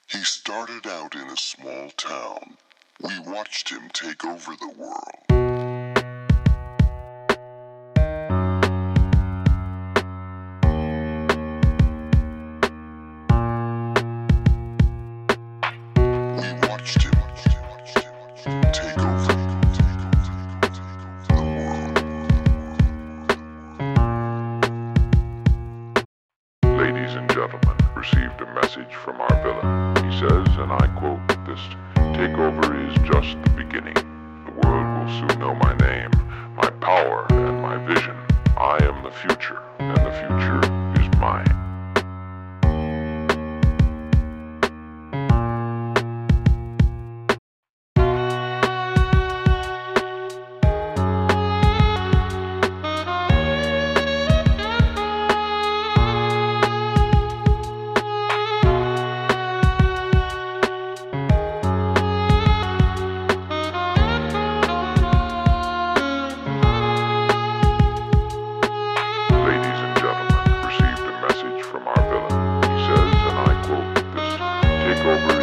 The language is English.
He started out in a small town. We watched him take over the world. We watched him take over the world. Ladies and gentlemen, received a message from our villain. He says, and I quote, "This takeover is just the beginning. The world will soon know my name, my power, and my vision. I am the future, and the future is mine." Ladies and gentlemen, received a message from our villain. He says, and I quote, "This takeover